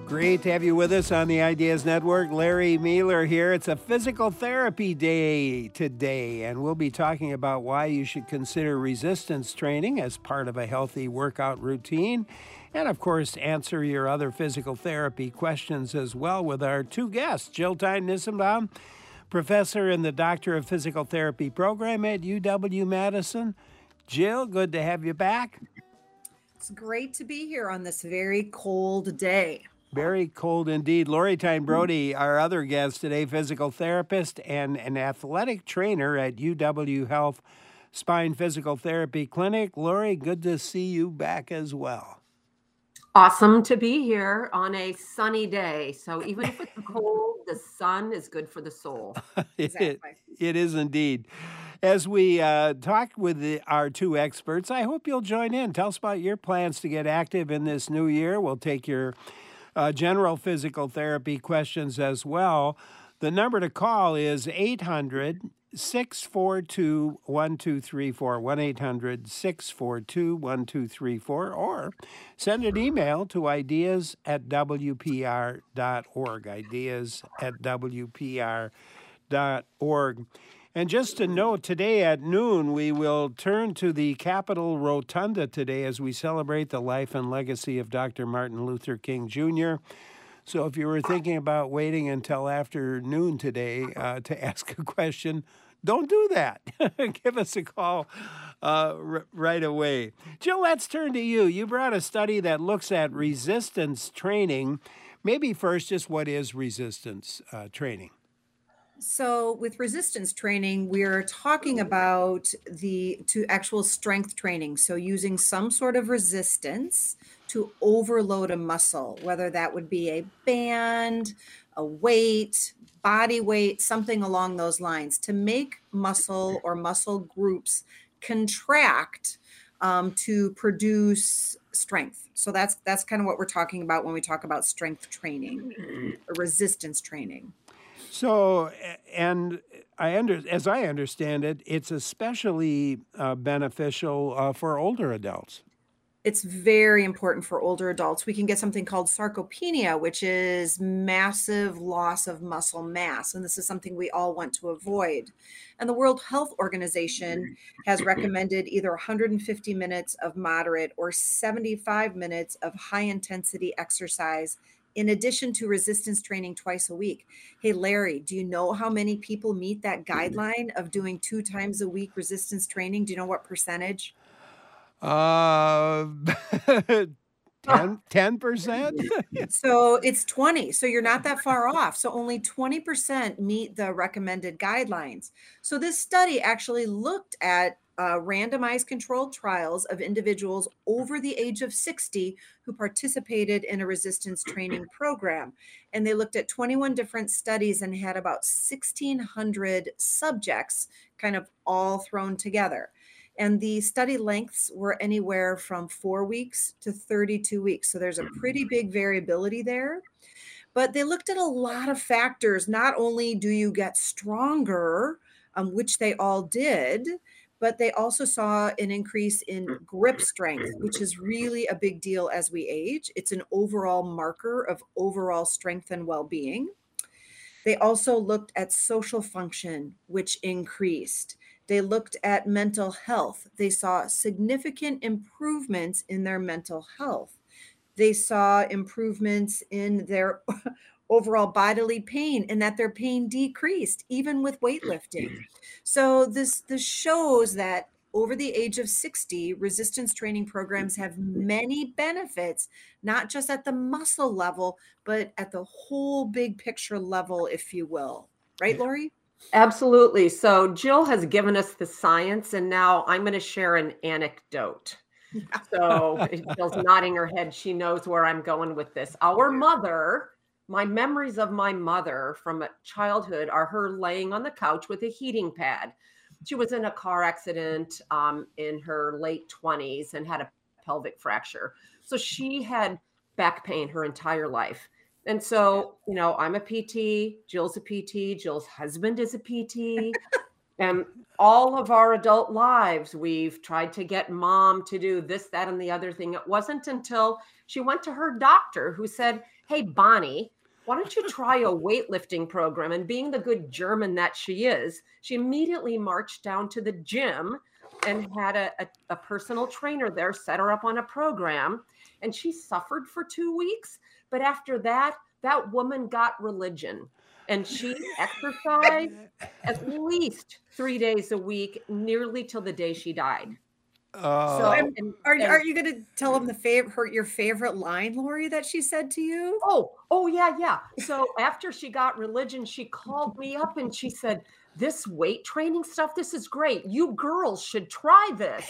Great to have you with us on the Ideas Network. Larry Mueller here. It's a physical therapy day today, and we'll be talking about why you should consider resistance training as part of a healthy workout routine. And of course, answer your other physical therapy questions as well with our two guests, Jill Tyne-Nissenbaum, professor in the Doctor of Physical Therapy program at UW-Madison. Jill, good to have you back. It's great to be here on this very cold day. Very cold indeed. Lori Tyne-Brody, our other guest today, physical therapist and an athletic trainer at UW Health Spine Physical Therapy Clinic. Lori, good to see you back as well. Awesome to be here on a sunny day. So even if it's cold, the sun is good for the soul. Exactly. It is indeed. As we talk with our two experts, I hope you'll join in. Tell us about your plans to get active in this new year. We'll take your general physical therapy questions as well. The number to call is 800-642-1234, 1-800-642-1234, or send an email to ideas@wpr.org, ideas@wpr.org. And just to note, today at noon, we will turn to the Capitol Rotunda today as we celebrate the life and legacy of Dr. Martin Luther King Jr. So if you were thinking about waiting until after noon today to ask a question, don't do that. Give us a call right away. Jill, let's turn to you. You brought a study that looks at resistance training. Maybe first, just what is resistance training? So with resistance training, we're talking about actual strength training. So using some sort of resistance to overload a muscle, whether that would be a band, a weight, body weight, something along those lines, to make muscle or muscle groups contract to produce strength. So that's kind of what we're talking about when we talk about strength training or resistance training. So, and as I understand it, it's especially beneficial for older adults. It's very important for older adults. We can get something called sarcopenia, which is massive loss of muscle mass. And this is something we all want to avoid. And the World Health Organization has recommended either 150 minutes of moderate or 75 minutes of high intensity exercise in addition to resistance training twice a week. Hey, Larry, do you know how many people meet that guideline of doing 2 times a week resistance training? Do you know what percentage? 10%? So it's 20. So you're not that far off. So only 20% meet the recommended guidelines. So this study actually looked at randomized controlled trials of individuals over the age of 60 who participated in a resistance training program. And they looked at 21 different studies and had about 1,600 subjects kind of all thrown together. And the study lengths were anywhere from 4 weeks to 32 weeks. So there's a pretty big variability there. But they looked at a lot of factors. Not only do you get stronger, which they all did, but they also saw an increase in grip strength, which is really a big deal as we age. It's an overall marker of overall strength and well-being. They also looked at social function, which increased. They looked at mental health. They saw significant improvements in their mental health. They saw improvements in their overall bodily pain and that their pain decreased even with weightlifting. So this shows that over the age of 60, resistance training programs have many benefits, not just at the muscle level, but at the whole big picture level, if you will. Right, Lori? Absolutely. So Jill has given us the science, and now I'm going to share an anecdote. So Jill's nodding her head. She knows where I'm going with this. Our mother, my memories of my mother from childhood are her laying on the couch with a heating pad. She was in a car accident in her late 20s and had a pelvic fracture. So she had back pain her entire life. And so, I'm a PT, Jill's a PT, Jill's husband is a PT. And all of our adult lives, we've tried to get mom to do this, that, and the other thing. It wasn't until she went to her doctor who said, "Hey, Bonnie, why don't you try a weightlifting program?" And being the good German that she is, she immediately marched down to the gym and had a personal trainer there set her up on a program. And she suffered for 2 weeks. But after that, that woman got religion. And she exercised at least 3 days a week, nearly till the day she died. So, Oh, are you going to tell them your favorite line, Lori, that she said to you? Oh, yeah. So after she got religion, she called me up and she said, "This weight training stuff, this is great. You girls should try this."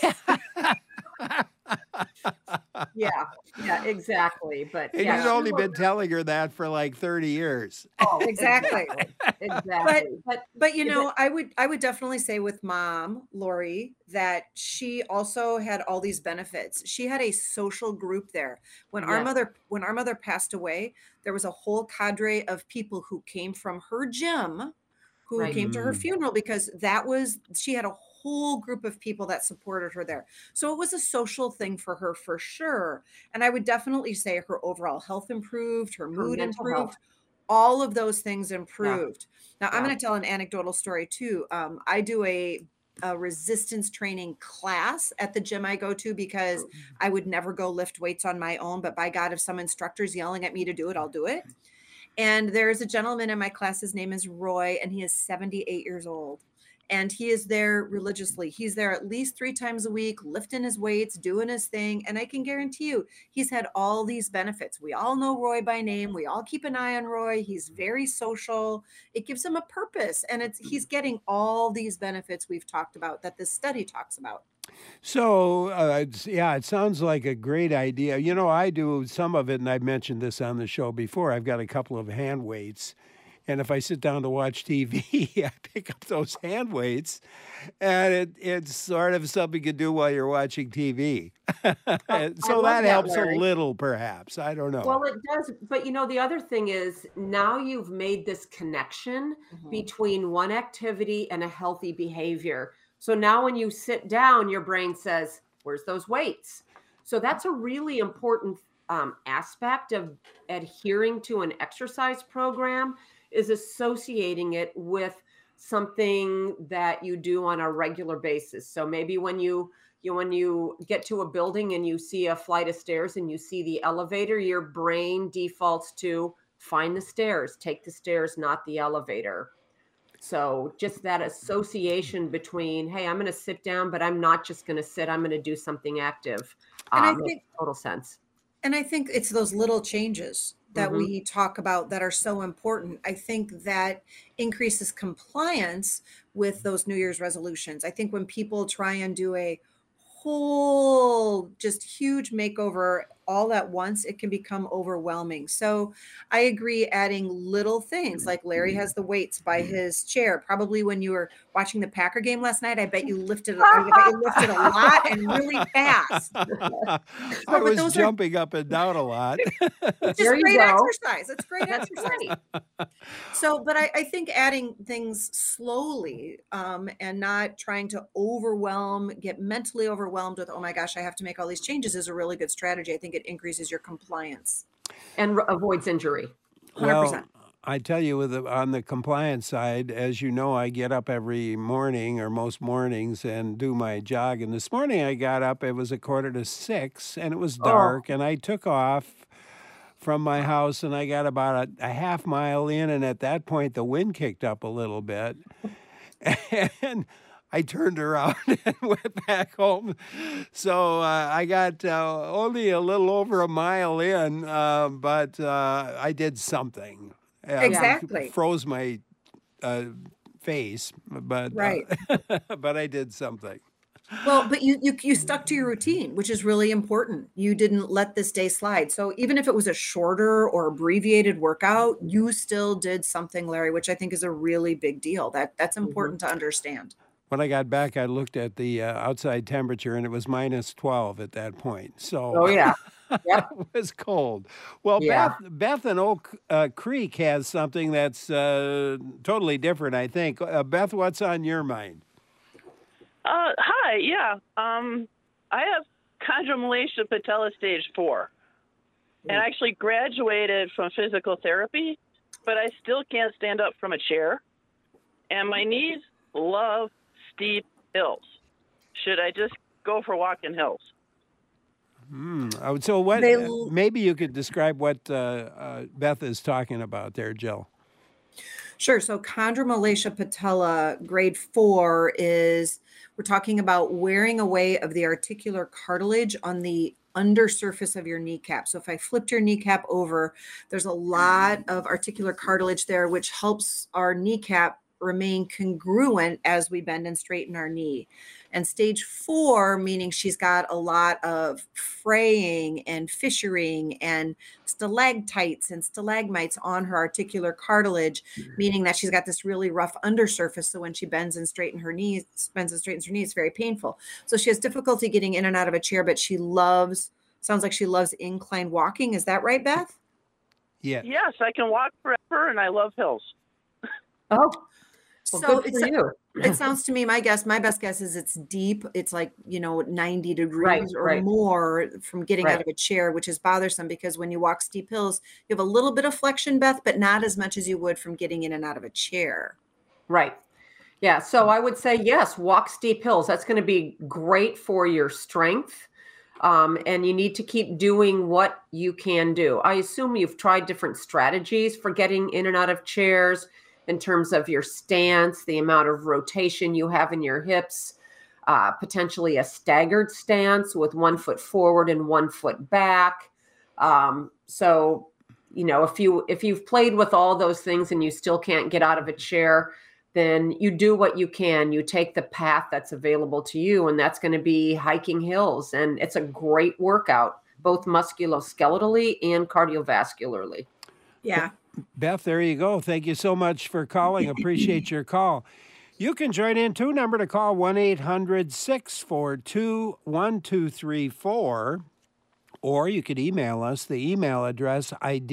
Yeah, exactly. But and yeah, you'd only been telling her that for like 30 years. Exactly. exactly. But I would definitely say with mom, Lori, that she also had all these benefits. She had a social group there. When our mother passed away, there was a whole cadre of people who came from her gym who Right. came to her funeral because she had a whole group of people that supported her there. So it was a social thing for her for sure. And I would definitely say her overall health improved, her mood mental improved, health. all of those things Yeah. improved. Now I'm Yeah. going to tell an anecdotal story too. I do a resistance training class at the gym I go to because I would never go lift weights on my own. But by God, if some instructor's yelling at me to do it, I'll do it. And there's a gentleman in my class, his name is Roy, and he is 78 years old. And he is there religiously. He's there at least 3 times a week, lifting his weights, doing his thing. And I can guarantee you, he's had all these benefits. We all know Roy by name. We all keep an eye on Roy. He's very social. It gives him a purpose. And he's getting all these benefits we've talked about that this study talks about. So, it sounds like a great idea. I do some of it, and I've mentioned this on the show before. I've got a couple of hand weights. And if I sit down to watch TV, I pick up those hand weights, and it's sort of something you do while you're watching TV. So that helps Larry. a little, perhaps. I don't know. Well, it does. But the other thing is now you've made this connection between one activity and a healthy behavior. So now when you sit down, your brain says, "Where's those weights?" So that's a really important aspect of adhering to an exercise program, is associating it with something that you do on a regular basis. So maybe when you get to a building and you see a flight of stairs and you see the elevator, your brain defaults to find the stairs, take the stairs, not the elevator. So just that association between, hey, I'm going to sit down, but I'm not just going to sit, I'm going to do something active. And I Makes think total sense. And I think it's those little changes that we talk about that are so important. I think that increases compliance with those New Year's resolutions. I think when people try and do a whole, just huge makeover all at once, it can become overwhelming. So I agree, adding little things like Larry has the weights by his chair. Probably when you were watching the Packer game last night, I bet you lifted a lot and really fast. I was jumping up and down a lot. It's just great exercise. It's great exercise. So, but I think adding things slowly and not trying to get mentally overwhelmed with, oh my gosh, I have to make all these changes, is a really good strategy. I think it increases your compliance. And avoids injury. 100%. Well, I tell you, on the compliance side, as you know, I get up every morning or most mornings and do my jog. And this morning I got up, it was 5:45, and it was dark, and I took off from my house, and I got about a half mile in, and at that point the wind kicked up a little bit. And I turned around and went back home. So I got only a little over a mile in, but I did something. Exactly. Froze my face, but right. But I did something. Well, but you stuck to your routine, which is really important. You didn't let this day slide. So even if it was a shorter or abbreviated workout, you still did something, Larry, which I think is a really big deal. That's important to understand. When I got back, I looked at the outside temperature, and it was -12 at that point. So, oh yeah, Yep. It was cold. Well, Yeah. Beth in Oak Creek has something that's totally different, I think. Beth, what's on your mind? Hi, yeah. I have chondromalacia patella stage 4, and I actually graduated from physical therapy, but I still can't stand up from a chair, and my knees love steep hills. Should I just go for walking hills? So what? They Maybe you could describe what Beth is talking about there, Jill. Sure. So chondromalacia patella grade 4 is we're talking about wearing away of the articular cartilage on the undersurface of your kneecap. So if I flipped your kneecap over, there's a lot of articular cartilage there, which helps our kneecap remain congruent as we bend and straighten our knee. And stage 4, meaning she's got a lot of fraying and fissuring and stalactites and stalagmites on her articular cartilage, meaning that she's got this really rough undersurface. So when she bends and straightens her knees, it's very painful. So she has difficulty getting in and out of a chair, but sounds like she loves incline walking. Is that right, Beth? Yeah. Yes, I can walk forever, and I love hills. Oh, well, So good for you. it sounds to me, my best guess is it's deep. It's like, 90 degrees or right. more from getting out Right. of a chair, which is bothersome because when you walk steep hills, you have a little bit of flexion, Beth, but not as much as you would from getting in and out of a chair. Right. Yeah. So I would say, yes, walk steep hills. That's going to be great for your strength. And you need to keep doing what you can do. I assume you've tried different strategies for getting in and out of chairs in terms of your stance, the amount of rotation you have in your hips, potentially a staggered stance with 1 foot forward and 1 foot back. So, if you've played with all those things and you still can't get out of a chair, then you do what you can. You take the path that's available to you, and that's going to be hiking hills. And it's a great workout, both musculoskeletally and cardiovascularly. Yeah. Beth, there you go. Thank you so much for calling. Appreciate your call. You can join in too. Number to call 1-800-642-1234. Or you could email us. The email address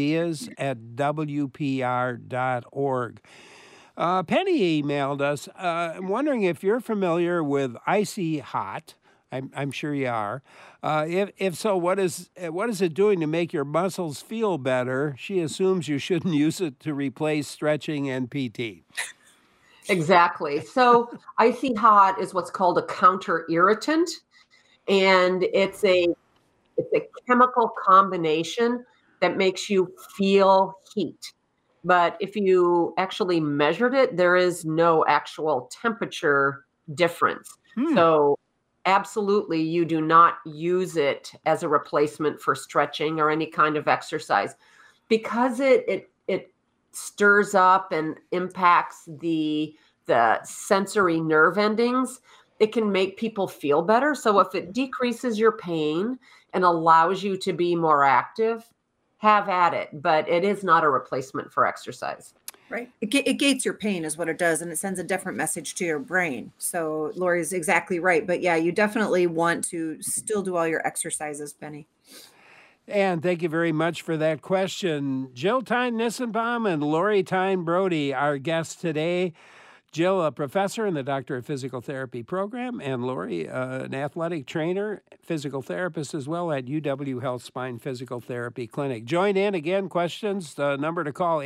ideas@wpr.org. Penny emailed us. I'm wondering if you're familiar with Icy Hot. I'm sure you are. If so, what is it doing to make your muscles feel better? She assumes you shouldn't use it to replace stretching and PT. Exactly. So Icy Hot is what's called a counter irritant, and it's a chemical combination that makes you feel heat. But if you actually measured it, there is no actual temperature difference. So absolutely, you do not use it as a replacement for stretching or any kind of exercise because it stirs up and impacts the sensory nerve endings. It can make people feel better. So if it decreases your pain and allows you to be more active, have at it. But it is not a replacement for exercise. Right. It gates your pain is what it does. And it sends a different message to your brain. So Lori's exactly right. But yeah, you definitely want to still do all your exercises, Penny. And thank you very much for that question. Jill Tyne-Nissenbaum and Lori Tyne-Brody, our guests today. Jill, a professor in the Doctor of Physical Therapy program, and Lori, an athletic trainer, physical therapist as well at UW Health Spine Physical Therapy Clinic. Join in again, questions, the number to call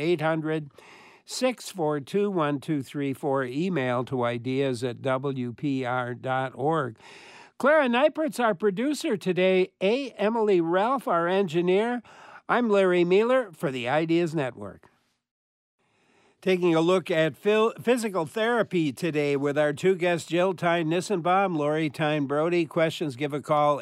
800-642-1234, email to ideas@wpr.org. Clara Neipert's our producer today. Emily Ralph, our engineer. I'm Larry Mueller for the Ideas Network. Taking a look at physical therapy today with our two guests, Jill Tyne-Nissenbaum, Lori Tyne-Brody. Questions, give a call,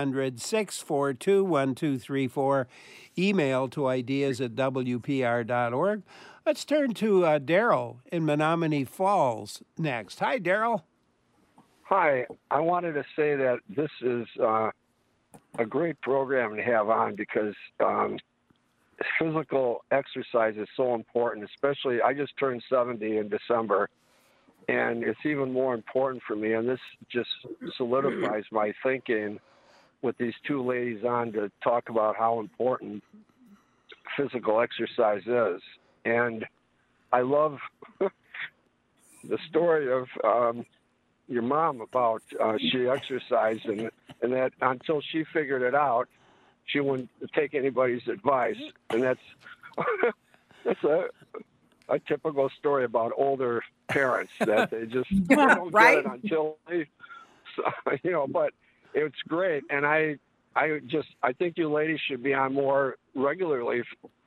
800-642-1234. Email to ideas@wpr.org. Let's turn to Daryl in Menominee Falls next. Hi, Daryl. Hi, I wanted to say that this is a great program to have on because physical exercise is so important, especially I just turned 70 in December, and it's even more important for me, and this just solidifies my thinking with these two ladies on to talk about how important physical exercise is. And I love the story of your mom about she exercised and that until she figured it out, she wouldn't take anybody's advice. And that's a typical story about older parents that they just they don't Right. get it until they, but it's great. And I think you ladies should be on more regularly,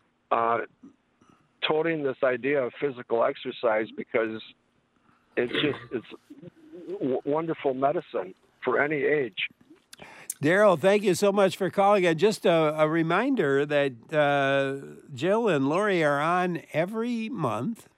toting this idea of physical exercise, because it's wonderful medicine for any age. Daryl, thank you so much for calling. And just a reminder that Jill and Lori are on every month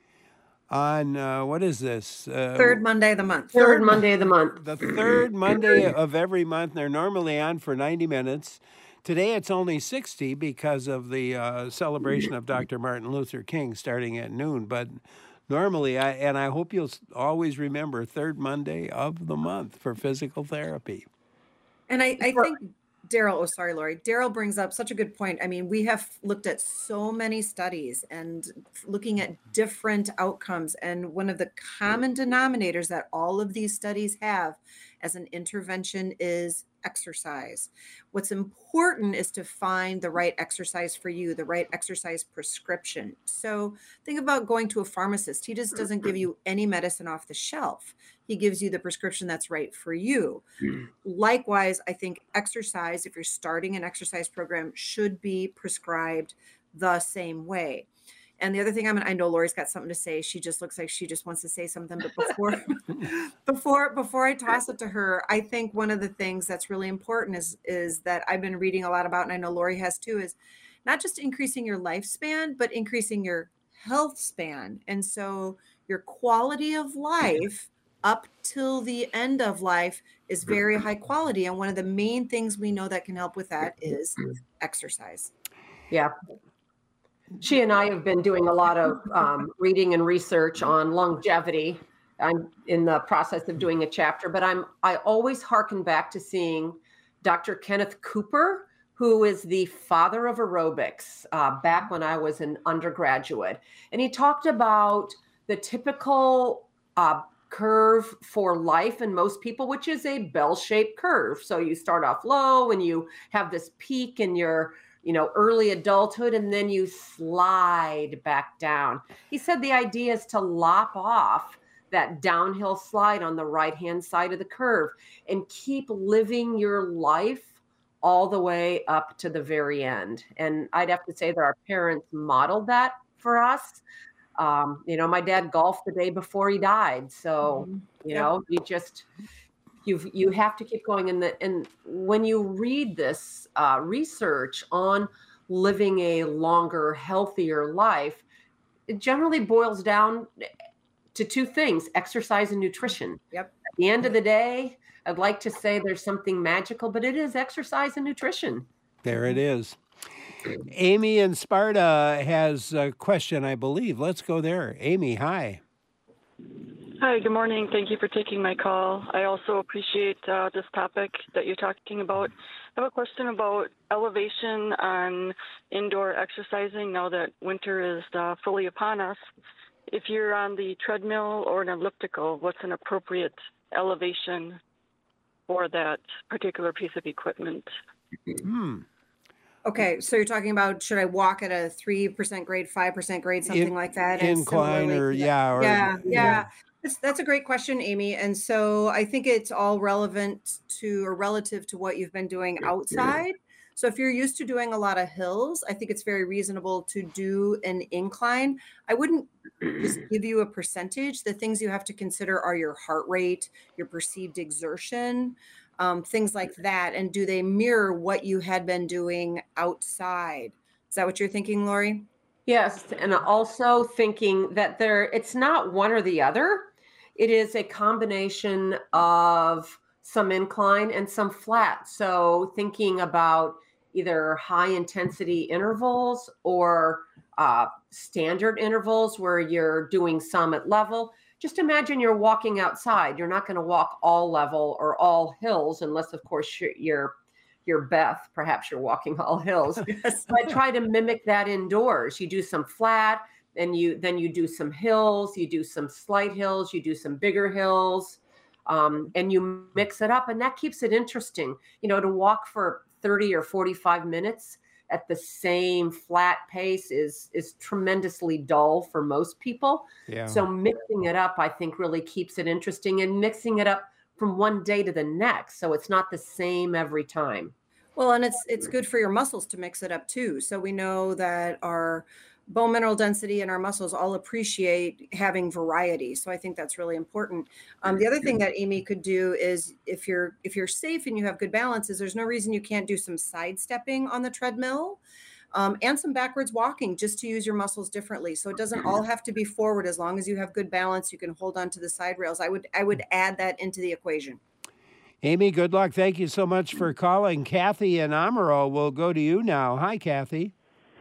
on, what is this? Third Monday of the month. Third Monday of the month. The third Monday of every month. They're normally on for 90 minutes. Today it's only 60 because of the celebration of Dr. Martin Luther King starting at noon. But normally, I hope you'll always remember third Monday of the month for physical therapy. And I think Daryl, sorry, Lori. Daryl brings up such a good point. I mean, we have looked at so many studies and looking at different outcomes. And one of the common denominators that all of these studies have as an intervention is exercise. What's important is to find the right exercise for you, the right exercise prescription. So think about going to a pharmacist. He just doesn't give you any medicine off the shelf. He gives you the prescription that's right for you. Likewise, I think exercise, if you're starting an exercise program, should be prescribed the same way. And the other thing, I know Lori's got something to say. She just looks like she just wants to say something. But before I toss it to her, I think one of the things that's really important is that I've been reading a lot about, and I know Lori has too, is not just increasing your lifespan, but increasing your health span. And so your quality of life up till the end of life is very high quality. And one of the main things we know that can help with that is exercise. Yeah. She and I have been doing a lot of reading and research on longevity. I'm in the process of doing a chapter, but I always hearken back to seeing Dr. Kenneth Cooper, who is the father of aerobics, back when I was an undergraduate. And he talked about the typical curve for life in most people, which is a bell-shaped curve. So you start off low and you have this peak in your early adulthood, and then you slide back down. He said the idea is to lop off that downhill slide on the right-hand side of the curve and keep living your life all the way up to the very end. And I'd have to say that our parents modeled that for us. My dad golfed the day before he died. So, you have to keep going. And when you read this research on living a longer, healthier life, it generally boils down to two things: exercise and nutrition. Yep. At the end of the day, I'd like to say there's something magical, but it is exercise and nutrition. There it is. Amy in Sparta has a question, I believe. Let's go there. Amy, hi. Hi, good morning. Thank you for taking my call. I also appreciate this topic that you're talking about. I have a question about elevation on indoor exercising now that winter is fully upon us. If you're on the treadmill or an elliptical, what's an appropriate elevation for that particular piece of equipment? Okay, so you're talking about, should I walk at a 3% grade, 5% grade, something like that? And Incline similarly- yeah. That's a great question, Amy. And so I think it's all relevant to or relative to what you've been doing outside. So if you're used to doing a lot of hills, I think it's very reasonable to do an incline. I wouldn't just give you a percentage. The things you have to consider are your heart rate, your perceived exertion, things like that. And do they mirror what you had been doing outside? Is that what you're thinking, Lori? Yes, and also thinking that it's not one or the other. It is a combination of some incline and some flat. So thinking about either high intensity intervals or standard intervals where you're doing some at level. Just imagine you're walking outside. You're not going to walk all level or all hills unless, of course, you're you're Beth, perhaps you're walking all hills. Yes. But try to mimic that indoors. You do some flat, and then you do some hills, you do some slight hills, you do some bigger hills, and you mix it up, and that keeps it interesting. To walk for 30 or 45 minutes at the same flat pace is tremendously dull for most people. Yeah. So mixing it up, I think, really keeps it interesting, and mixing it up from one day to the next, so it's not the same every time. Well, and it's good for your muscles to mix it up too. So we know that our bone mineral density and our muscles all appreciate having variety. So I think that's really important. The other thing that Amy could do is, if you're safe and you have good balance, is there's no reason you can't do some sidestepping on the treadmill, and some backwards walking, just to use your muscles differently. So it doesn't all have to be forward. As long as you have good balance, you can hold on to the side rails. I would add that into the equation. Amy, good luck. Thank you so much for calling. Kathy and Amaro will go to you now. Hi, Kathy.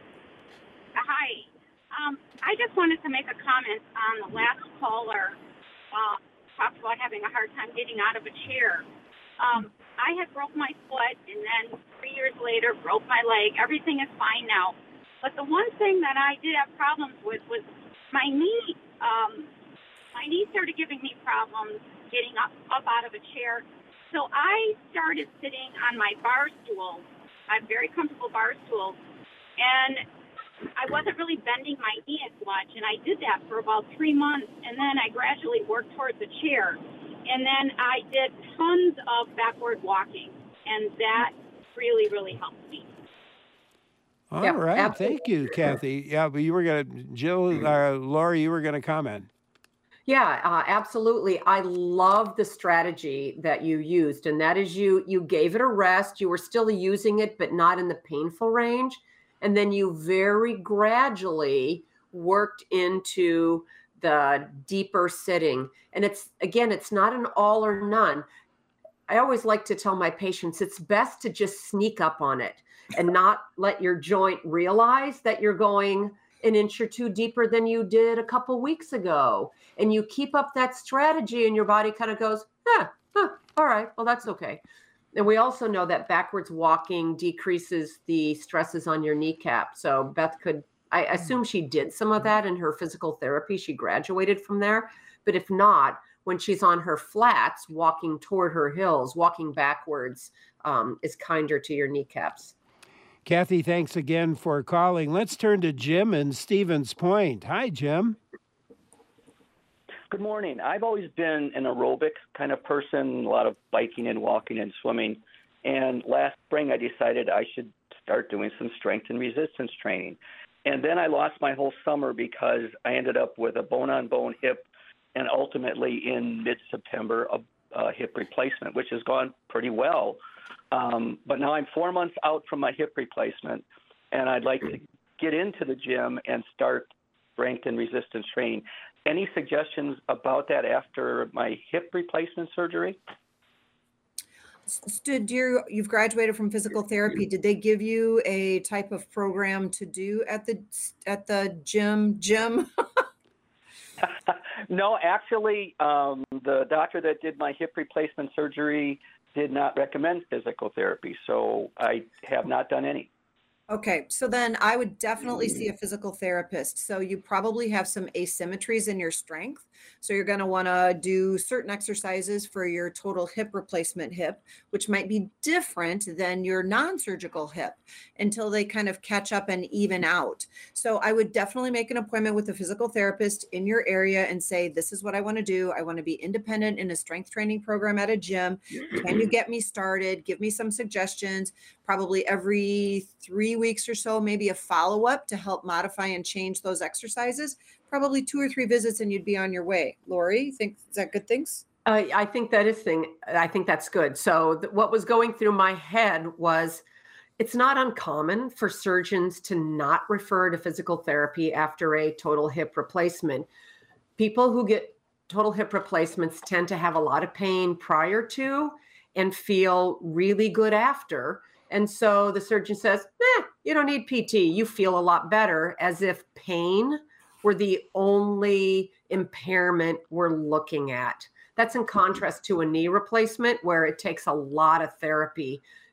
Hi. I just wanted to make a comment on the last caller talked about having a hard time getting out of a chair. I had broke my foot, and then 3 years later broke my leg. Everything is fine now. But the one thing that I did have problems with was my knee. My knee started giving me problems getting up out of a chair. So I started sitting on my bar stool. I have very comfortable bar stools. And I wasn't really bending my knee as much, and I did that for about 3 months, and then I gradually worked towards the chair. And then I did tons of backward walking, and that really, really helped me. All Yep, right. absolutely. Thank you, Kathy. Yeah, but you were going to, Jill, Lori, you were going to comment. Yeah, absolutely. I love the strategy that you used, and that is you gave it a rest. You were still using it, but not in the painful range. And then you very gradually worked into the deeper sitting. And it's not an all or none. I always like to tell my patients, it's best to just sneak up on it and not let your joint realize that you're going an inch or two deeper than you did a couple weeks ago. And you keep up that strategy, and your body kind of goes, all right, well, that's okay. And we also know that backwards walking decreases the stresses on your kneecap. So Beth I assume she did some of that in her physical therapy. She graduated from there. But if not, when she's on her flats, walking toward her hills, walking backwards is kinder to your kneecaps. Kathy, thanks again for calling. Let's turn to Jim in Stevens Point. Hi, Jim. Good morning. I've always been an aerobic kind of person, a lot of biking and walking and swimming. And last spring, I decided I should start doing some strength and resistance training. And then I lost my whole summer because I ended up with a bone-on-bone hip, and ultimately in mid-September, a hip replacement, which has gone pretty well. But now I'm 4 months out from my hip replacement, and I'd like to get into the gym and start strength and resistance training. Any suggestions about that after my hip replacement surgery? You've graduated from physical therapy. Did they give you a type of program to do at the gym? No, actually, the doctor that did my hip replacement surgery did not recommend physical therapy, so I have not done any. Okay, so then I would definitely see a physical therapist. So you probably have some asymmetries in your strength. So you're going to want to do certain exercises for your total hip replacement hip, which might be different than your non-surgical hip until they kind of catch up and even out. So I would definitely make an appointment with a physical therapist in your area and say, this is what I want to do. I want to be independent in a strength training program at a gym. Can you get me started? Give me some suggestions. Probably every 3 weeks or so, maybe a follow-up to help modify and change those exercises. Probably 2 or 3 visits and you'd be on your way. Lori, is that good things? I think I think that's good. So what was going through my head was, it's not uncommon for surgeons to not refer to physical therapy after a total hip replacement. People who get total hip replacements tend to have a lot of pain prior to and feel really good after. And so the surgeon says, you don't need PT. You feel a lot better, as if pain were the only impairment we're looking at. That's in contrast to a knee replacement, where it takes a lot of therapy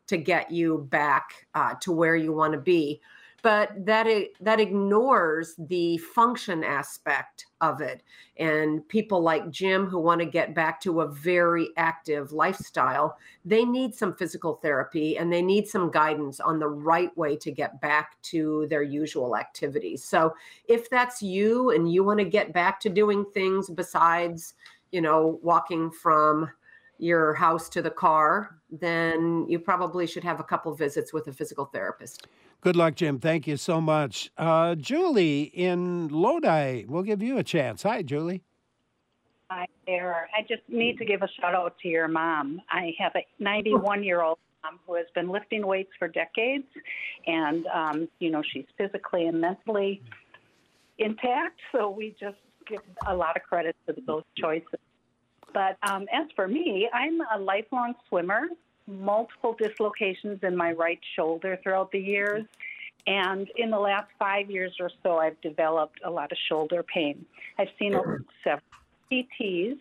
to get you back to where you want to be. But that ignores the function aspect of it. And people like Jim who want to get back to a very active lifestyle, they need some physical therapy and they need some guidance on the right way to get back to their usual activities. So if that's you and you want to get back to doing things besides, walking from your house to the car, then you probably should have a couple visits with a physical therapist. Good luck, Jim. Thank you so much. Julie in Lodi, we'll give you a chance. Hi, Julie. Hi there. I just need to give a shout out to your mom. I have a 91-year-old mom who has been lifting weights for decades, and she's physically and mentally intact. So we just give a lot of credit to those choices. But as for me, I'm a lifelong swimmer. Multiple dislocations in my right shoulder throughout the years. And in the last 5 years or so, I've developed a lot of shoulder pain. I've seen several PTs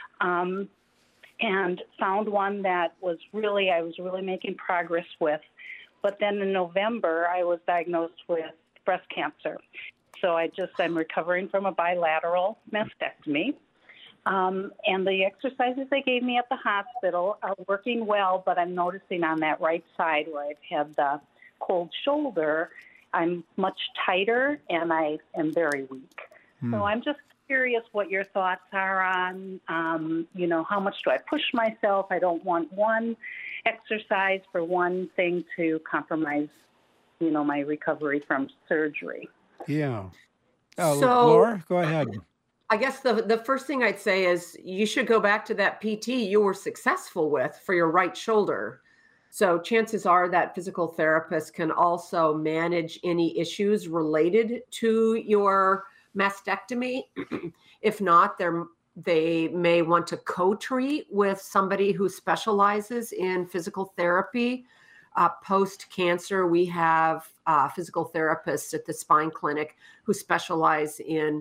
and found one that I was really making progress with. But then in November, I was diagnosed with breast cancer. So I'm recovering from a bilateral mastectomy. And the exercises they gave me at the hospital are working well, but I'm noticing on that right side where I've had the cold shoulder, I'm much tighter and I am very weak. So I'm just curious what your thoughts are on, how much do I push myself? I don't want one exercise for one thing to compromise, my recovery from surgery. Yeah. Laura, go ahead. I guess the first thing I'd say is you should go back to that PT you were successful with for your right shoulder. So chances are that physical therapist can also manage any issues related to your mastectomy. If not, they may want to co-treat with somebody who specializes in physical therapy. Post-cancer, we have physical therapists at the spine clinic who specialize in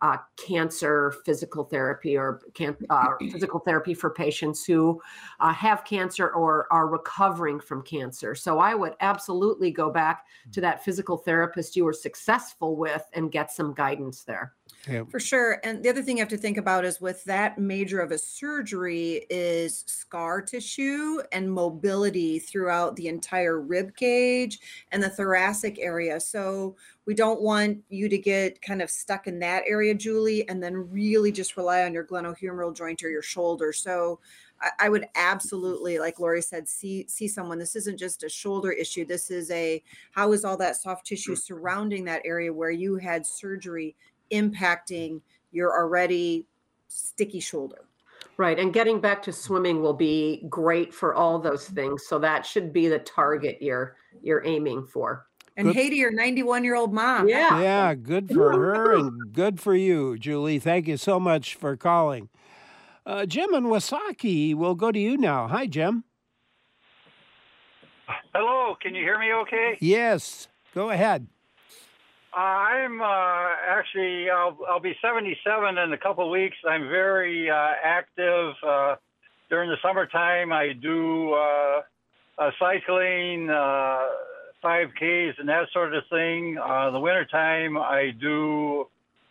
cancer physical therapy or physical therapy for patients who have cancer or are recovering from cancer. So I would absolutely go back to that physical therapist you were successful with and get some guidance there. Yeah. For sure. And the other thing you have to think about is with that major of a surgery is scar tissue and mobility throughout the entire rib cage and the thoracic area. So we don't want you to get kind of stuck in that area, Julie, and then really just rely on your glenohumeral joint or your shoulder. So I would absolutely, like Lori said, see someone. This isn't just a shoulder issue. This is how is all that soft tissue surrounding that area where you had surgery impacting your already sticky shoulder. Right. And getting back to swimming will be great for all those things. So that should be the target you're aiming for. And hey to your 91-year-old mom. Yeah. Yeah, good for her and good for you, Julie. Thank you so much for calling. Jim in Wasaki, we'll go to you now. Hi, Jim. Hello, can you hear me okay? Yes, go ahead. I'm actually, I'll be 77 in a couple of weeks. I'm very active. During the summertime, I do cycling, 5Ks and that sort of thing. The wintertime, I do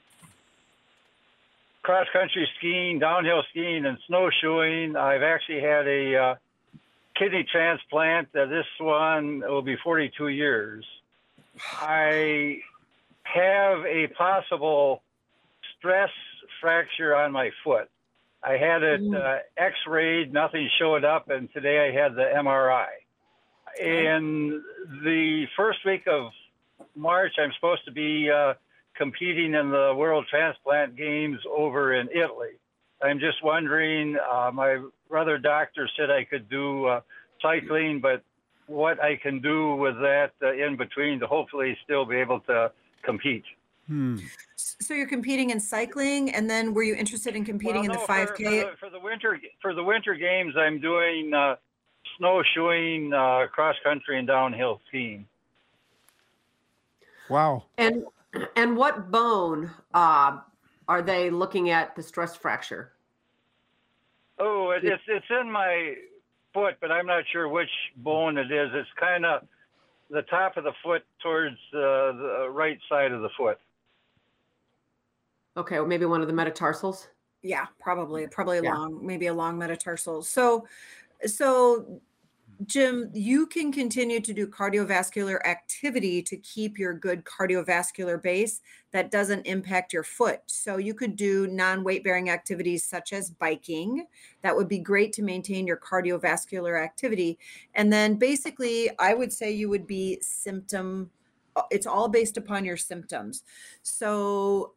cross-country skiing, downhill skiing, and snowshoeing. I've actually had a kidney transplant. This one will be 42 years. I have a possible stress fracture on my foot. I had it x-rayed, nothing showed up, and today I had the MRI. In the first week of March, I'm supposed to be competing in the World Transplant Games over in Italy. I'm just wondering, my brother doctor said I could do cycling, but what I can do with that in between to hopefully still be able to compete. So you're competing in cycling, and then were you interested in competing in the 5K? For the winter games, I'm doing snowshoeing, cross country, and downhill skiing. Wow. And what bone are they looking at the stress fracture? Oh, it's in my foot, but I'm not sure which bone it is. It's kind of the top of the foot towards the right side of the foot. Okay, or maybe one of the metatarsals. Yeah, probably Yeah. maybe a long metatarsal. So Jim, you can continue to do cardiovascular activity to keep your good cardiovascular base that doesn't impact your foot. So you could do non-weight bearing activities such as biking. That would be great to maintain your cardiovascular activity. And then basically, I would say you would be it's all based upon your symptoms. So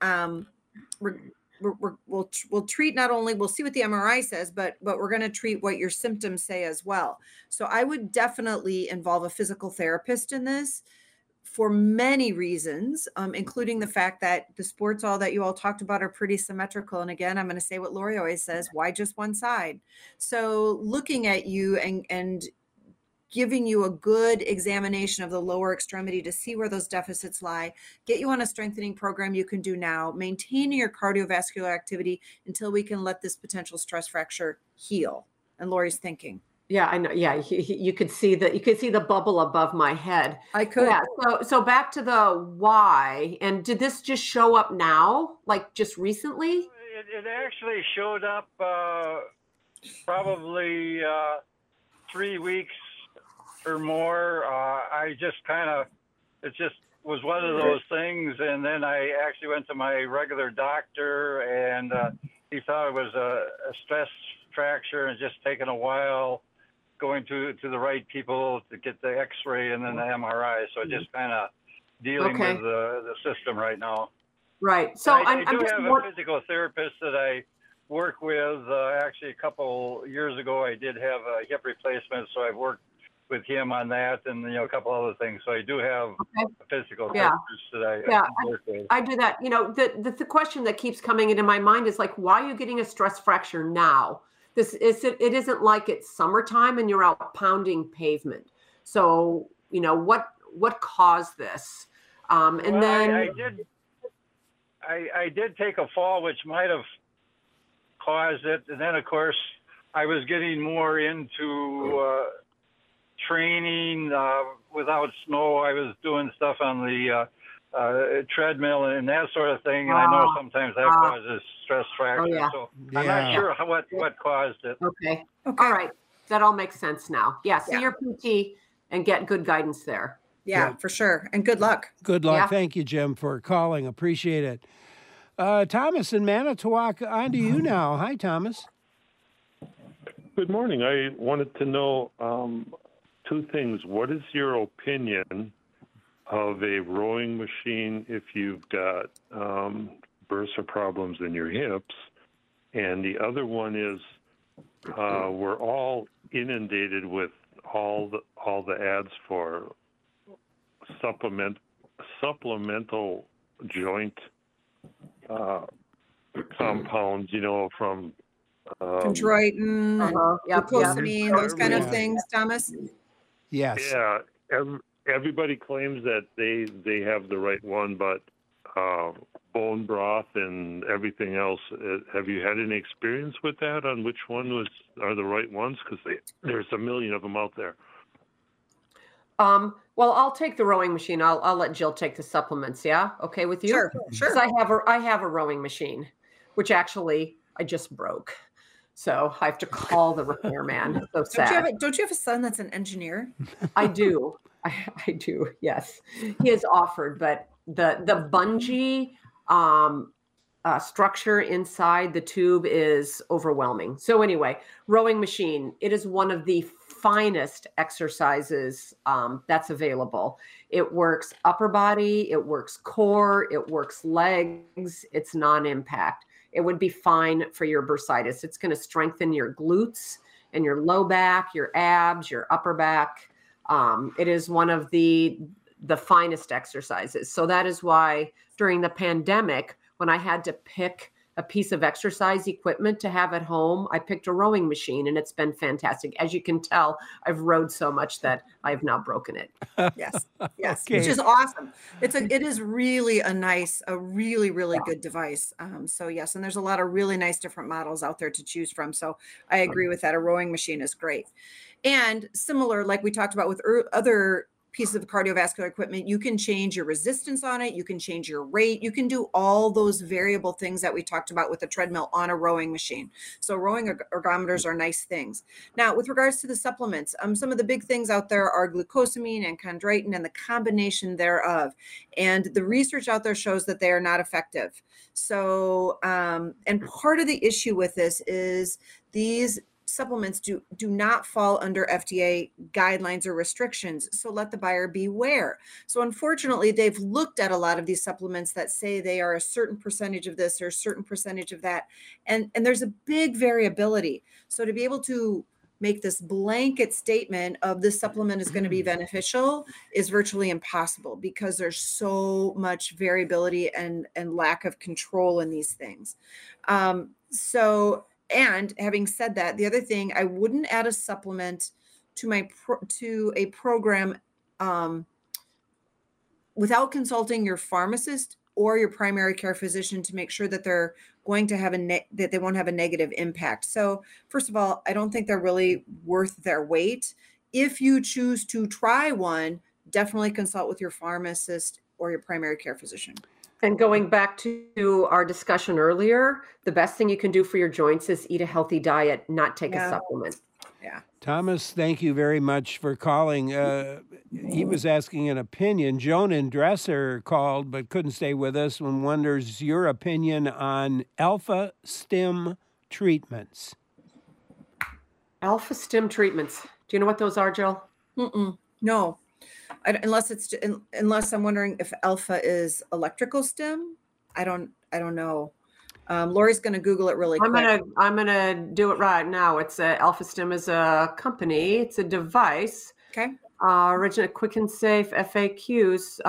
we'll treat not only, we'll see what the MRI says, but we're going to treat what your symptoms say as well. So I would definitely involve a physical therapist in this for many reasons, including the fact that the sports all that you all talked about are pretty symmetrical. And again, I'm going to say what Lori always says, why just one side? So looking at you and giving you a good examination of the lower extremity to see where those deficits lie, get you on a strengthening program you can do now, maintaining your cardiovascular activity until we can let this potential stress fracture heal. And Lori's thinking. Yeah, I know. Yeah, you could see the bubble above my head. I could. Yeah. So back to the why. And did this just show up now, like just recently? It actually showed up probably 3 weeks or more. I just it just was one of those things. And then I actually went to my regular doctor, and he thought it was a stress fracture, and just taken a while going to the right people to get the x-ray and then the MRI. So just kind of dealing with the system right now. Right. So I do have a physical therapist that I work with. Actually, a couple years ago, I did have a hip replacement, so I've worked with him on that, and a couple other things. So I do have a physical therapist that I work with. I do that. The question that keeps coming into my mind is like, why are you getting a stress fracture now? It isn't like it's summertime and you're out pounding pavement. So what caused this? I did take a fall, which might have caused it, and then of course I was getting more into training without snow. I was doing stuff on the treadmill and that sort of thing, and I know sometimes that causes stress fracture. So I'm not sure what caused it. Okay. All right. That all makes sense now. Yeah. See your PT and get good guidance there. Yeah, for sure. And good luck. Good luck. Yeah. Thank you, Jim, for calling. Appreciate it. Thomas in Manitowoc, on to you now. Hi, Thomas. Good morning. I wanted to know two things. What is your opinion of a rowing machine if you've got bursa problems in your hips? And the other one is we're all inundated with all the ads for supplemental joint compounds, from chondroitin, glucosamine, those kind of things, Thomas? Yes. Yeah. Everybody claims that they have the right one, but bone broth and everything else. Have you had any experience with that on which one are the right ones? Because there's a million of them out there. Well, I'll take the rowing machine. I'll let Jill take the supplements. Yeah. Okay with you? Sure. Because I have a rowing machine, which actually I just broke. So I have to call the repairman. So sad. Don't you have a son that's an engineer? I do. I do. Yes. He has offered, but the bungee structure inside the tube is overwhelming. So anyway, rowing machine, it is one of the finest exercises that's available. It works upper body, it works core, it works legs, it's non-impact. It would be fine for your bursitis. It's going to strengthen your glutes and your low back, your abs, your upper back. It is one of the finest exercises. So that is why during the pandemic, when I had to pick a piece of exercise equipment to have at home, I picked a rowing machine, and it's been fantastic. As you can tell, I've rowed so much that I have now broken it. Yes, yes, Okay. which is awesome. It is really a really good device. So yes, and there's a lot of really nice different models out there to choose from. So I agree with that. A rowing machine is great. And similar, like we talked about with other pieces of cardiovascular equipment, you can change your resistance on it. You can change your rate. You can do all those variable things that we talked about with the treadmill on a rowing machine. So rowing ergometers are nice things. Now, with regards to the supplements, some of the big things out there are glucosamine and chondroitin and the combination thereof. And the research out there shows that they are not effective. So, and part of the issue with this is these supplements do not fall under FDA guidelines or restrictions. So let the buyer beware. So unfortunately, they've looked at a lot of these supplements that say they are a certain percentage of this or a certain percentage of that. And there's a big variability. So to be able to make this blanket statement of this supplement is going to be beneficial is virtually impossible because there's so much variability and lack of control in these things. And having said that, the other thing, I wouldn't add a supplement to a program without consulting your pharmacist or your primary care physician to make sure that they're going to have that they won't have a negative impact. So first of all, I don't think they're really worth their weight. If you choose to try one, definitely consult with your pharmacist or your primary care physician. And going back to our discussion earlier, the best thing you can do for your joints is eat a healthy diet, not take a supplement. Yeah. Thomas, thank you very much for calling. He was asking an opinion. Joan in Dresser called but couldn't stay with us and wonders your opinion on alpha stim treatments. Alpha stim treatments. Do you know what those are, Jill? No. Unless I'm wondering if alpha is electrical stim. I don't know. Lori's going to Google it really quick. I'm gonna do it right now. It's Alpha Stim is a company. It's a device. Okay. Original quick and safe FAQs.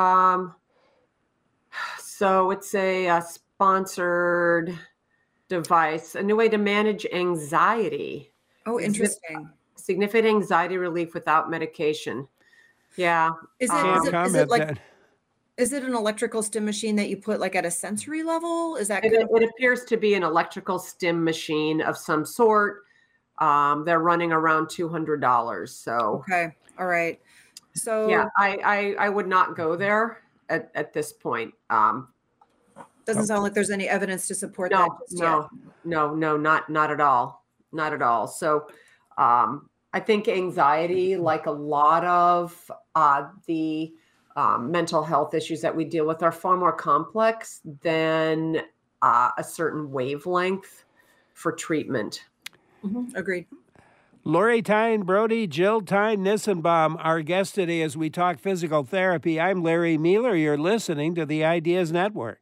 So it's a sponsored device, a new way to manage anxiety. Oh, interesting. Significant anxiety relief without medication. Yeah. Is it an electrical stim machine that you put like at a sensory level? Is that it appears to be an electrical stim machine of some sort. They're running around $200. So okay. All right. So yeah, I would not go there at this point. Doesn't sound like there's any evidence to support that just yet. No, not at all. Not at all. So I think anxiety, like a lot of the mental health issues that we deal with, are far more complex than a certain wavelength for treatment. Agreed. Lori Tyne Brody, Jill Tyne Nissenbaum, our guest today as we talk physical therapy. I'm Larry Mueller. You're listening to the Ideas Network.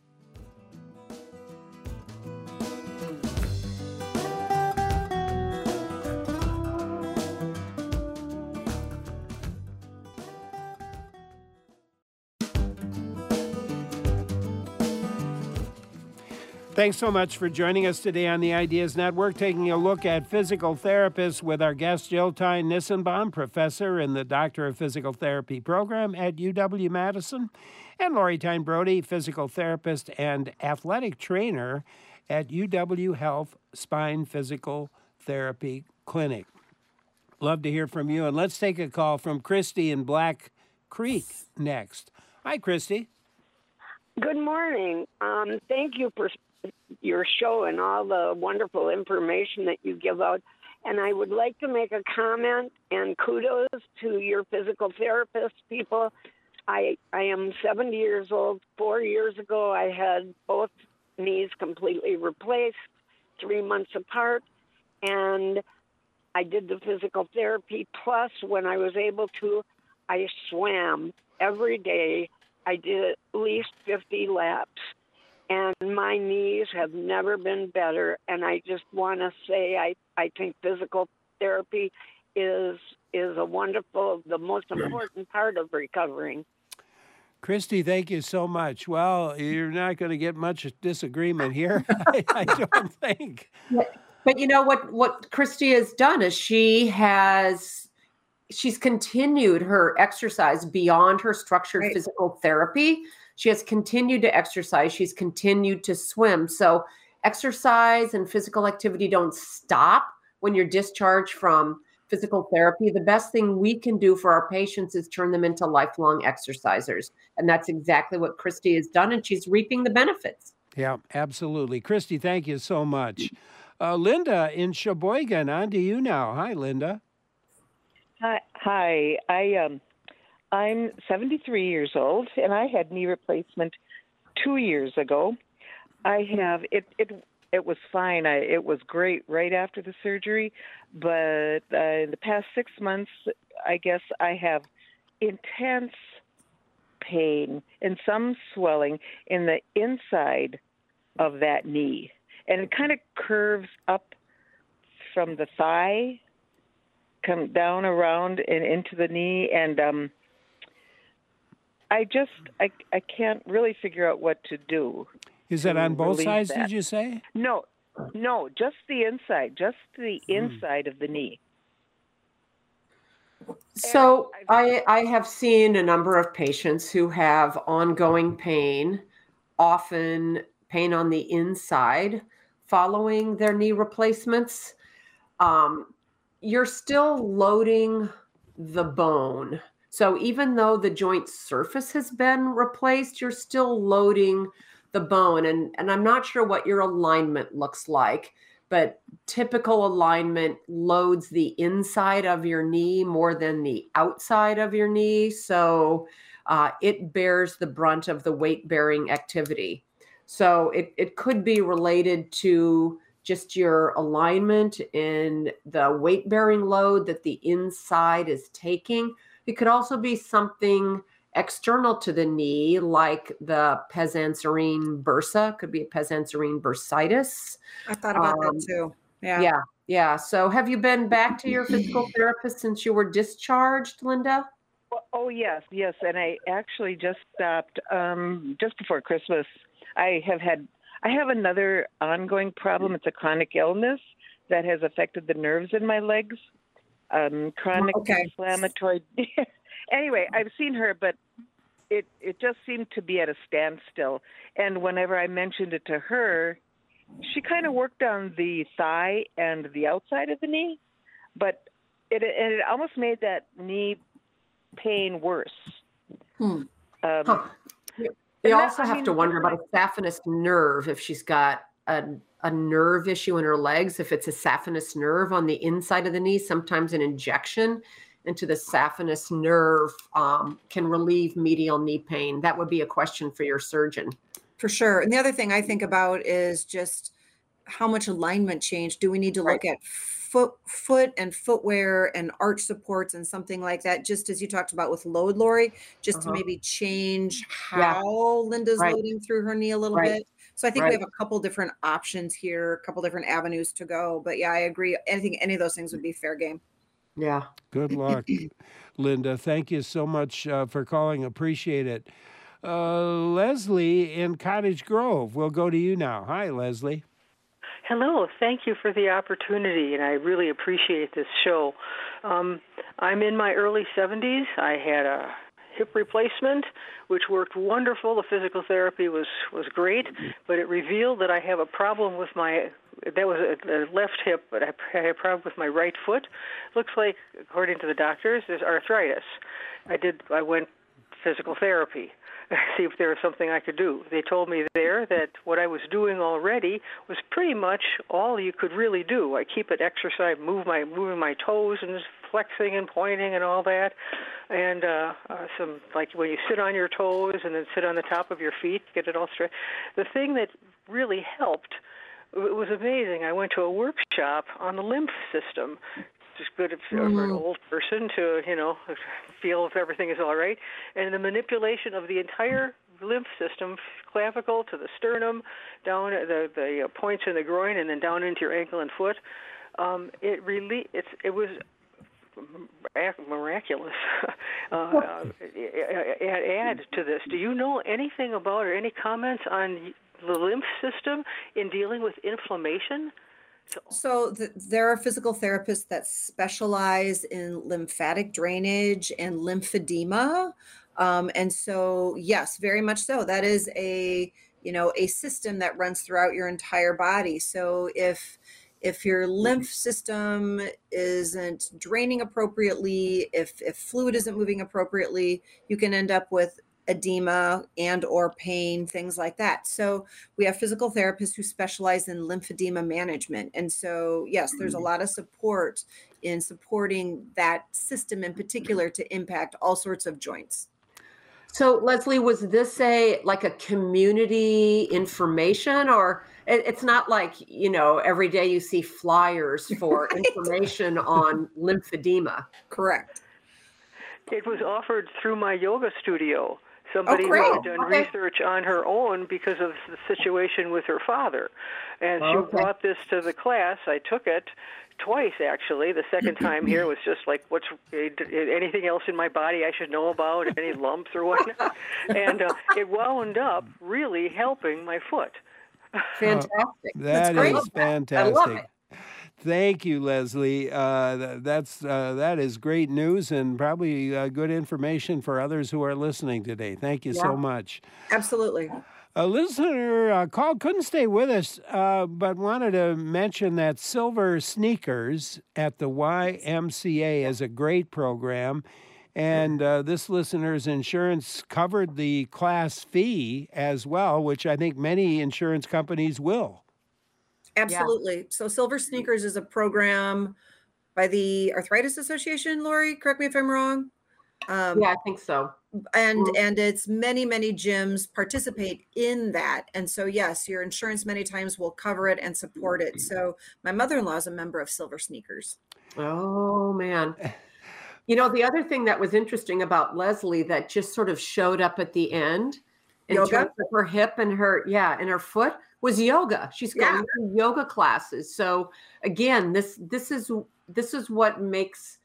Thanks so much for joining us today on the Ideas Network, taking a look at physical therapists with our guest Jill Tyne Nissenbaum, professor in the Doctor of Physical Therapy program at UW-Madison, and Lori Tyne Brody, physical therapist and athletic trainer at UW Health Spine Physical Therapy Clinic. Love to hear from you, and let's take a call from Christy in Black Creek next. Hi, Christy. Good morning. Thank you for your show and all the wonderful information that you give out. And I would like to make a comment and kudos to your physical therapist people. I am 70 years old. 4 years ago, I had both knees completely replaced, 3 months apart. And I did the physical therapy. Plus, when I was able to, I swam every day. I did at least 50 laps, and my knees have never been better. And I just want to say I think physical therapy is a wonderful, the most important part of recovering. Christy, thank you so much. Well, you're not going to get much disagreement here, I don't think. But you know what Christy has done is she's continued her exercise beyond her structured physical therapy. She has continued to exercise. She's continued to swim. So exercise and physical activity don't stop when you're discharged from physical therapy. The best thing we can do for our patients is turn them into lifelong exercisers. And that's exactly what Christy has done, and she's reaping the benefits. Yeah, absolutely. Christy, thank you so much. Linda in Sheboygan, on to you now. Hi, Linda. Hi. I'm 73 years old, and I had knee replacement 2 years ago. It was fine. It was great right after the surgery, but in the past 6 months, I guess I have intense pain and some swelling in the inside of that knee, and it kind of curves up from the thigh, come down around and into the knee, and I can't really figure out what to do. Is that on both sides, did you say? No, just the inside, inside of the knee. So I have seen a number of patients who have ongoing pain, often pain on the inside following their knee replacements. You're still loading the bone. So even though the joint surface has been replaced, you're still loading the bone. And I'm not sure what your alignment looks like, but typical alignment loads the inside of your knee more than the outside of your knee. So it bears the brunt of the weight-bearing activity. So it could be related to just your alignment and the weight-bearing load that the inside is taking. It could also be something external to the knee, like the pezanserine bursa, could be a pezanserine bursitis. I thought about that too. Yeah. So have you been back to your physical therapist since you were discharged, Linda? Oh, yes. And I actually just stopped just before Christmas. I have another ongoing problem. It's a chronic illness that has affected the nerves in my legs. Chronic inflammatory. Anyway, I've seen her, but it just seemed to be at a standstill. And whenever I mentioned it to her, she kind of worked on the thigh and the outside of the knee, but it almost made that knee pain worse. You also have to wonder about a saphenous nerve, if she's got a nerve issue in her legs, if it's a saphenous nerve on the inside of the knee. Sometimes an injection into the saphenous nerve can relieve medial knee pain. That would be a question for your surgeon. For sure. And the other thing I think about is just how much alignment change do we need to look at foot and footwear and arch supports and something like that, just as you talked about with load, Lori, just to maybe change how Linda's loading through her knee a little bit. So I think we have a couple different options here, a couple different avenues to go. But yeah, I agree. Any of those things would be fair game. Yeah. Good luck, Linda. Thank you so much for calling. Appreciate it. Leslie in Cottage Grove, we'll go to you now. Hi, Leslie. Hello. Thank you for the opportunity, and I really appreciate this show. I'm in my early 70s. I had a hip replacement, which worked wonderful. The physical therapy was great, but it revealed that I have a problem with that was a left hip, but I had a problem with my right foot. Looks like, according to the doctors, there's arthritis. I went physical therapy, see if there was something I could do. They told me there that what I was doing already was pretty much all you could really do. I keep it exercise, moving my toes and flexing and pointing and all that, and some, like when you sit on your toes and then sit on the top of your feet, get it all straight. The thing that really helped, it was amazing. I went to a workshop on the lymph system. It's good for an old person to, feel if everything is all right. And the manipulation of the entire lymph system, clavicle to the sternum, down the points in the groin, and then down into your ankle and foot. It was miraculous add to this. Do you know anything about or any comments on the lymph system in dealing with inflammation? So there are physical therapists that specialize in lymphatic drainage and lymphedema. And so, yes, very much so. That is a system that runs throughout your entire body. So if your lymph system isn't draining appropriately, if fluid isn't moving appropriately, you can end up with edema and or pain, things like that. So we have physical therapists who specialize in lymphedema management. And so, yes, there's a lot of support in supporting that system in particular to impact all sorts of joints. So Leslie, was this like a community information, or it's not like, every day you see flyers for information on lymphedema? Correct. It was offered through my yoga studio. Somebody who had done research on her own because of the situation with her father. And she brought this to the class. I took it twice, actually. The second time here was just like, what's anything else in my body I should know about, any lumps or whatnot? And it wound up really helping my foot. Fantastic. That is fantastic. I love it. Thank you, Leslie. That is great news and probably good information for others who are listening today. Thank you so much. Absolutely. A listener called, couldn't stay with us, but wanted to mention that Silver Sneakers at the YMCA is a great program. And this listener's insurance covered the class fee as well, which I think many insurance companies will. Absolutely. Yeah. So Silver Sneakers is a program by the Arthritis Association, Lori, correct me if I'm wrong. Yeah, I think so. And it's many gyms participate in that. And so, yes, your insurance many times will cover it and support it. So my mother-in-law is a member of Silver Sneakers. Oh, man. The other thing that was interesting about Leslie that just sort of showed up at the end in terms of her hip and her foot was yoga. She's going to yoga classes. So again, this is what makes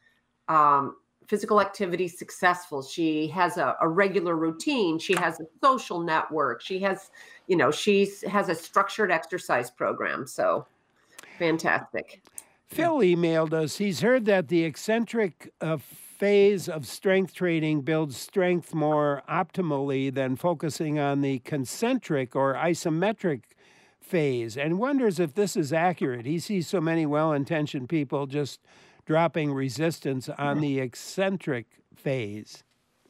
physical activity successful. She has a regular routine. She has a social network. She has, she has a structured exercise program. So fantastic. Phil emailed us. He's heard that the eccentric phase of strength training builds strength more optimally than focusing on the concentric or isometric phase, and wonders if this is accurate. He sees so many well-intentioned people just dropping resistance on the eccentric phase.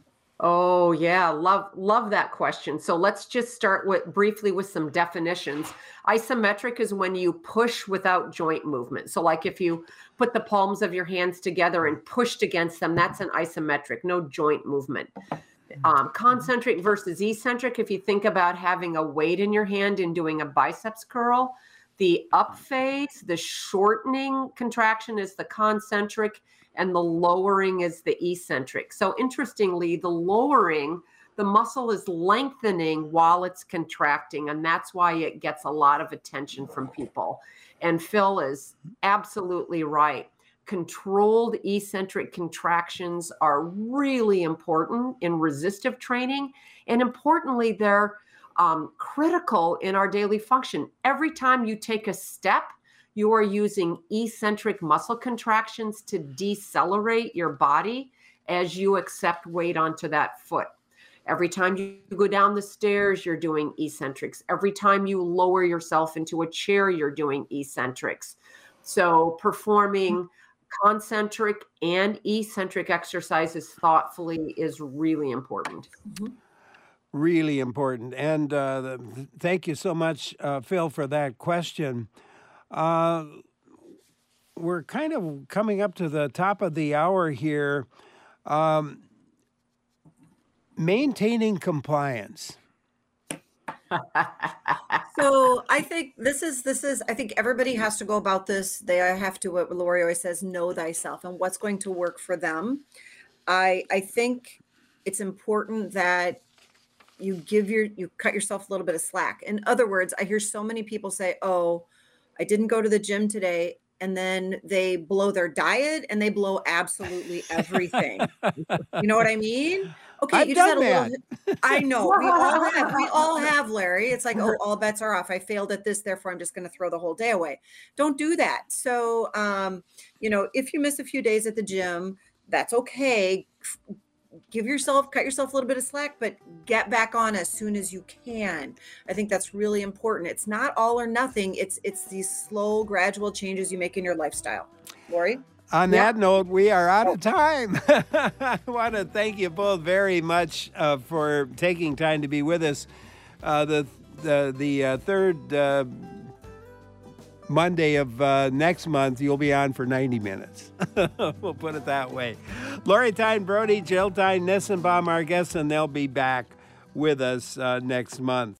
Oh, yeah. Love that question. So let's just start briefly with some definitions. Isometric is when you push without joint movement. So like if you put the palms of your hands together and pushed against them, that's an isometric, no joint movement. Concentric versus eccentric, if you think about having a weight in your hand and doing a biceps curl, the up phase, the shortening contraction is the concentric, and the lowering is the eccentric. So interestingly, the lowering, the muscle is lengthening while it's contracting, and that's why it gets a lot of attention from people. And Phil is absolutely right. Controlled eccentric contractions are really important in resistive training, and importantly, they're critical in our daily function. Every time you take a step, you are using eccentric muscle contractions to decelerate your body as you accept weight onto that foot. Every time you go down the stairs, you're doing eccentrics. Every time you lower yourself into a chair, you're doing eccentrics. So performing concentric and eccentric exercises thoughtfully is really important. Mm-hmm. Really important. And thank you so much, Phil, for that question. We're kind of coming up to the top of the hour here. Maintaining compliance. So I think this is, I think everybody has to go about this. They have to, what Lori always says, know thyself and what's going to work for them. I think it's important that you cut yourself a little bit of slack. In other words, I hear so many people say, oh, I didn't go to the gym today. and then they blow their diet and they blow absolutely everything. You know what I mean? Okay, I've you just had done a little. I know we all have. We all have, Larry. It's like, oh, all bets are off. I failed at this, therefore I'm just going to throw the whole day away. Don't do that. So, if you miss a few days at the gym, that's okay. Cut yourself a little bit of slack, but get back on as soon as you can. I think that's really important. It's not all or nothing. It's these slow, gradual changes you make in your lifestyle. Lori? On that note, we are out of time. I want to thank you both very much for taking time to be with us. The third Monday of next month, you'll be on for 90 minutes. We'll put it that way. Lori Tyne Brody, Jill Tyne Nissenbaum, our guests, and they'll be back with us next month.